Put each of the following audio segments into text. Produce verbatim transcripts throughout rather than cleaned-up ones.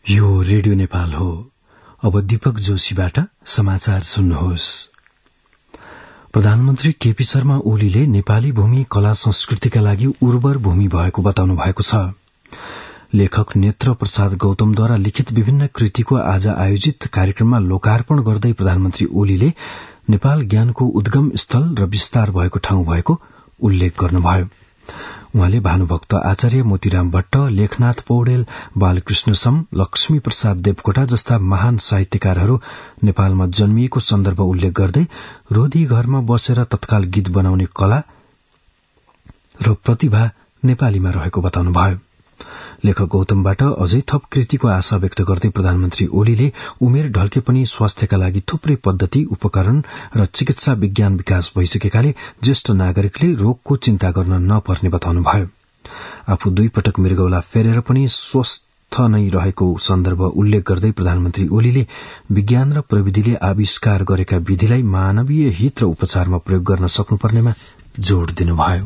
यो रेडियो नेपाल हो। अब दीपक जोशीबाट समाचार सुन्नुहोस्। प्रधानमन्त्री केपी शर्मा ओलीले नेपाली भूमि कला संस्कृतिका लागि उर्वर भूमि भएको बताउनु भएको छ। लेखक नेत्र प्रसाद गौतमद्वारा लिखित विभिन्न कृतिको आज आयोजित कार्यक्रममा लोकार्पण गर्दै प्रधानमन्त्री ओलीले नेपाल ज्ञानको उद्गम स्थल र विस्तार भएको ठाउँ भएको उल्लेख गर्नुभयो। उहाँले भानुभक्त आचार्य, मोतीराम भट्ट, लेखनाथ पौडेल, बालकृष्ण सम, लक्ष्मी प्रसाद देवकोटा जस्ता महान साहित्यकारहरू नेपालमा जन्मिएको सन्दर्भ उल्लेख गर्दै रोधी घरमा बसेर तत्काल गीत बनाउने कला र प्रतिभा नेपालीमा रहेको बताउनुभयो। लेखक गौतमबाट अझै थप कृतिको आशा व्यक्त गर्दै प्रधानमन्त्री ओलीले उमेर ढल्के पनि स्वास्थ्यका लागि थुप्रै पद्धति, उपकरण र चिकित्सा विज्ञान विकास भइसकेकाले ज्येष्ठ नागरिकले रोगको चिन्ता गर्न नपर्ने बताउनुभयो। आफू दुई पटक मृगौला फेरेर पनि स्वस्थ नै रहेको सन्दर्भ उल्लेख गर्दै प्रधानमन्त्री ओलीले विज्ञान र प्रविधिले आविष्कार गरेका विधिलाई मानवीय हित र उपचारमा प्रयोग गर्न सक्नुपर्नेमा जोड़ दिनुभयो।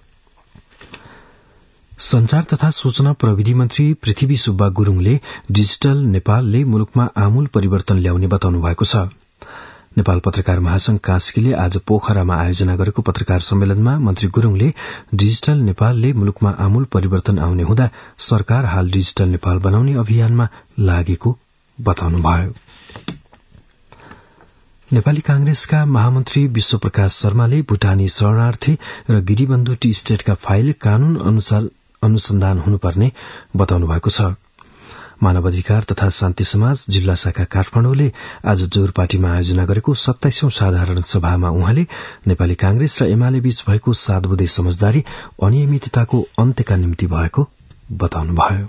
संचार तथा सूचना प्रविधि मन्त्री पृथ्वी सुब्बा गुरूङले डिजिटल नेपालले मुलुकमा आमूल परिवर्तन ल्याउने बताउनु भएको छ। नेपाल पत्रकार महासंघ कास्कीले आज पोखरामा आयोजना गरेको पत्रकार सम्मेलनमा मन्त्री गुरूङले डिजिटल नेपालले मुलुकमा आमूल परिवर्तन आउने हुँदा सरकार हाल डिजिटल नेपाल बनाउने अभियानमा लागेको बताउनुभयो। नेपाली कांग्रेसका महामन्त्री विश्वप्रकाश शर्माले भूटानी शरणार्थी र गिरीबन्धु टी स्टेटका फाइल कानून अनुसार अनुसन्धान हुनुपर्ने बताउनु भएको छ। मानवाधिकार तथा शान्ति समाज जिल्ला शाखा काठमाडौँले आज जोरपाटीमा आयोजना गरेको सत्ताइसौं साधारण सभामा उहाँले नेपाली कांग्रेस र एमाले बीच भएको सात बुँदे समझदारी अनियमितताको अन्त्यका निम्ति भएको बताउनुभयो।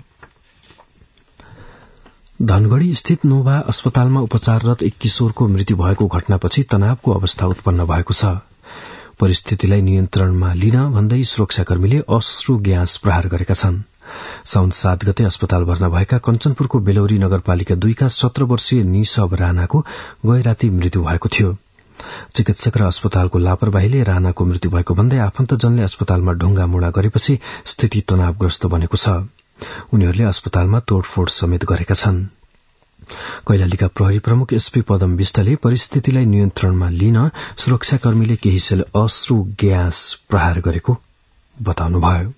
धनगढ़ी स्थित नोभा अस्पतालमा उपचाररत एक किशोरको मृत्यु भएको घटनापछि तनावको अवस्था उत्पन्न भएको छ। परिस्थितिलाई नियन्त्रणमा लिन भन्दै सुरक्षाकर्मीले अश्रु ग्यास प्रहार गरेका छन्। साउन सात गते अस्पताल भर्ना भएका कञ्चनपुरको बेलौरी नगरपालिका दुईका सत्र वर्षीय निशब राणाको गए राती मृत्यु भएको थियो। चिकित्सक र अस्पतालको लापरवाहीले राणाको मृत्यु भएको भन्दै आफन्तजनले अस्पतालमा ढुंगा मुढा गरेपछि स्थिति तनावग्रस्त बनेको छ। उनीहरूले अस्पतालमा तोडफोड़ समेत गरेका छन्। कैलालीका प्रहरी प्रमुख एसपी पदम विष्टले परिस्थितिलाई नियन्त्रणमा लिन सुरक्षाकर्मीले केही सेल अश्रु ग्यास प्रहार गरेको बताउनुभयो।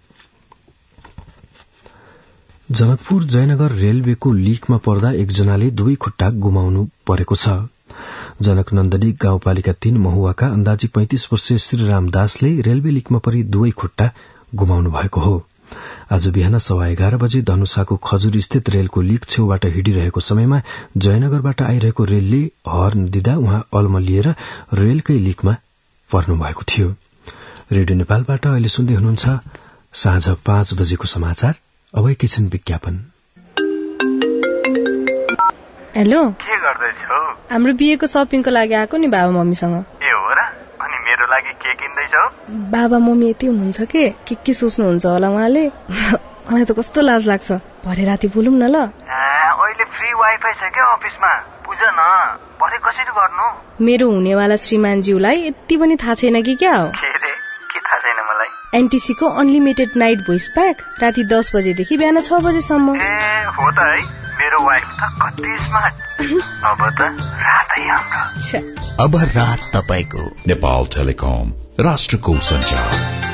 जनकपुर जयनगर रेलवेको लीकमा पर्दा एकजनाले दुवै खुट्टा गुमाउनु परेको छ। जनक नन्दनी गाउँपालिका तीन महुवाका अन्दाजी पैंतीस वर्षीय श्रीराम दासले रेलवे लीकमा परि दुवै खुट्टा गुमाउनु भएको हो। आज बिहान सवा एघार बजे धनुषाको खजुर स्थित रेलको लीक छेउबाट हिँडिरहेको समयमा जयनगरबाट आइरहेको रेलले हर्न दिँदा उहाँ अल्मलिएर रेलकै लीकमा पर्नु भएको थियो। रेडियो नेपालबाट अहिले सुन्दै हुनुहुन्छ साँझ पाँच बजेको समाचार। अब एकैछिन विज्ञापन। हेलो, के गर्दैछौ? हाम्रो बिहेको शपिङको लागि आएको नि बाबा मम्मीसँग। ए हो र? अनि मेरो लागि के किन्दैछौ? बाबा मम्मी यति हुनुहुन्छ के के के सोच्नुहुन्छ होला उहाँले। मलाई त कस्तो लाज लाग्छ। भरे राति बोलौँ न ल। अहिले फ्री वाइफाई छ के अफिसमा? बुझ न, भरे कसरी गर्नु? मेरो हुनेवाला श्रीमानज्यूलाई यति पनि थाहा छैन कि क्या हो? के रे? के थाहा छैन मलाई? एनटीसी को अनलिमिटेड नाइट भोइस प्याक राति दस बजेदेखि बिहान छ बजेसम्म। ए हो त है, मेरो वाइफ त कति स्मार्ट। अब त रातै हाम्रो। अब रात तपाईको। नेपाल टेलिकम, राष्ट्रको संचार।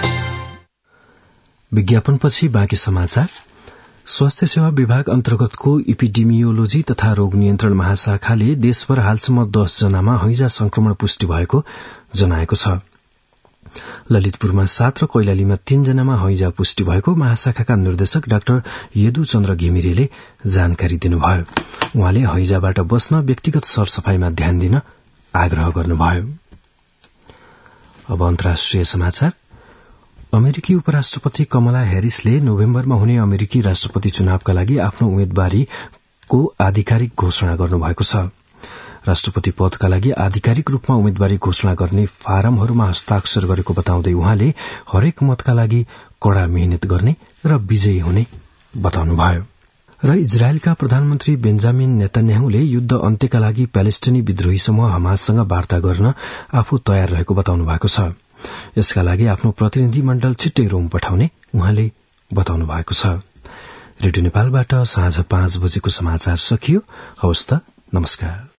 विज्ञापनपछि बाँकी समाचार। स्वास्थ्य सेवा विभाग अन्तर्गतको इपिडेमियोलोजी तथा रोग नियन्त्रण महाशाखाले देशभर हालसम्म दस जनामा हैजा संक्रमण पुष्टि भएको जनाएको छ। ललितपुरमा सात र कैलालीमा तीन जनामा हैजा पुष्टि भएको महाशाखाका निर्देशक डाक्टर यदु चन्द्र घिमिरेले जानकारी दिनुभयो। उहाँले हैजाबाट बस्न व्यक्तिगत सरसफाईमा ध्यान दिन आग्रह गर्नुभयो। अब अन्तर्राष्ट्रिय समाचार। अमेरिकी उपराष्ट्रपति कमला ह्यारिसले नोभेम्बरमा हुने अमेरिकी राष्ट्रपति चुनावका लागि आफ्नो उम्मेद्वारीको आधिकारिक घोषणा गर्नुभएको छ। राष्ट्रपति पदका लागि आधिकारिक रूपमा उम्मेद्वारी घोषणा गर्ने फारमहरूमा हस्ताक्षर गरेको बताउँदै उहाँले हरेक मतका लागि कड़ा मेहनत गर्ने र विजयी हुने बताउनुभयो। र इजरायलका प्रधानमन्त्री बेन्जामिन नेतन्याहुले युद्ध अन्त्यका लागि प्यालेस्टिनी विद्रोही समूह हमाससँग वार्ता गर्न आफू तयार रहेको बताउनु भएको छ। यसका लागि आफ्नो प्रतिनिधि मण्डल छिट्टै रोम पठाउने उहाँले बताउनु भएको छ। रेडियो नेपालबाट साँझ पाँच बजेको समाचार सकियो। हवस् त, नमस्कार।